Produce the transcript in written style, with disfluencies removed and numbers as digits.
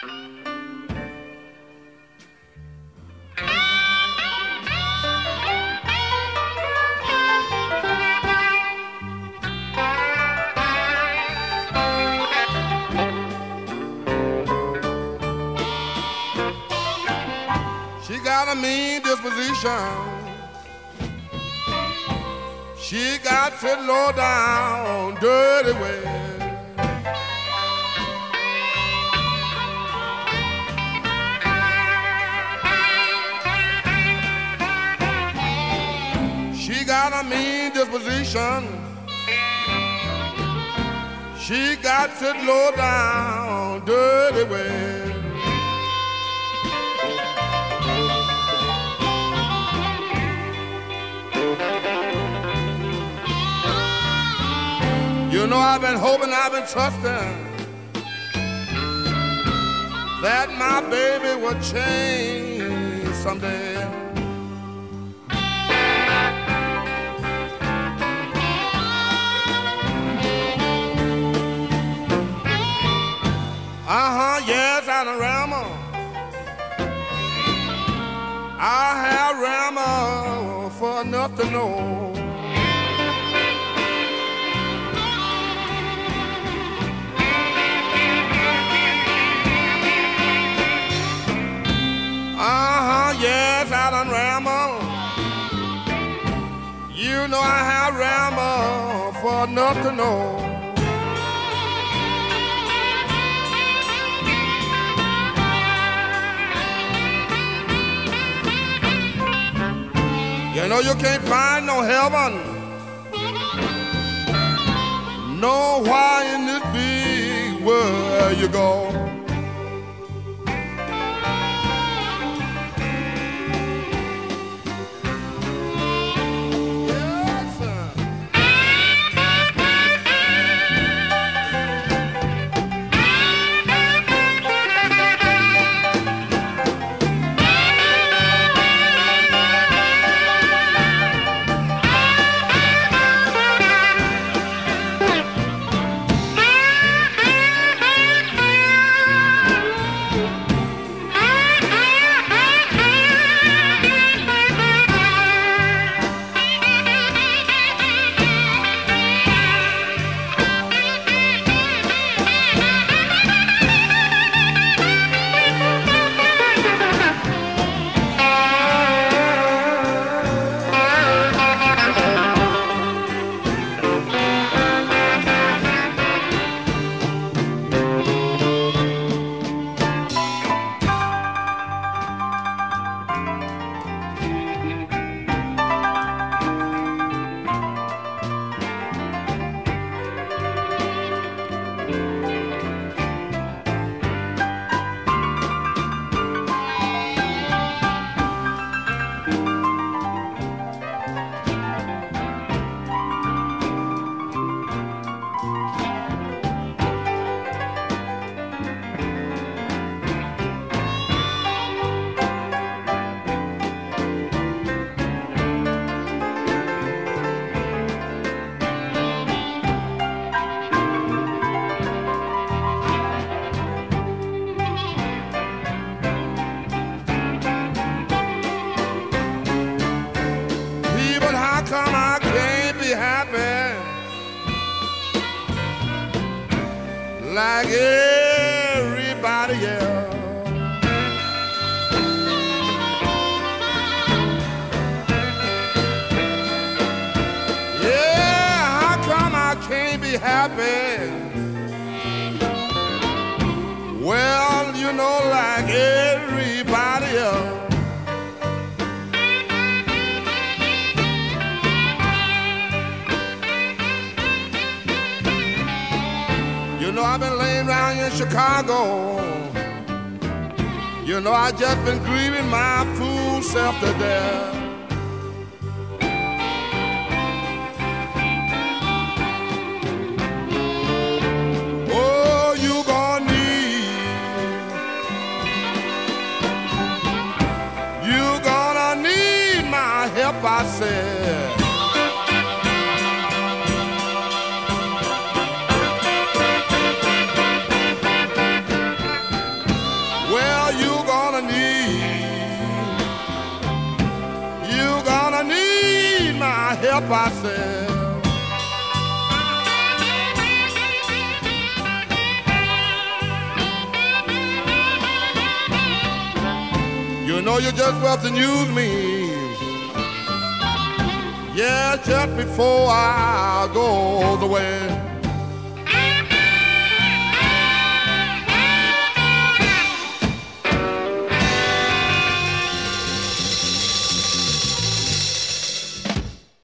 She got a mean disposition. She got to low down, dirty way. She got a mean disposition. She got to low down, dirty way. You know, I've been hoping, I've been trusting that my baby would change someday. Yes, I done ramble. I have ramble for enough to know. Yes, I done ramble. You know I have ramble for enough to know. You know you can't find no heaven nowhere in this big world you go. Like everybody else. Yeah, how come I can't be happy? Well, you know, like everybody else. You know, I've been laying around in Chicago. You know, I just been grieving my fool self to death. Oh, you gonna need my help, I said. help ourselves. You know you're just about to use me. Yeah, just before I go away.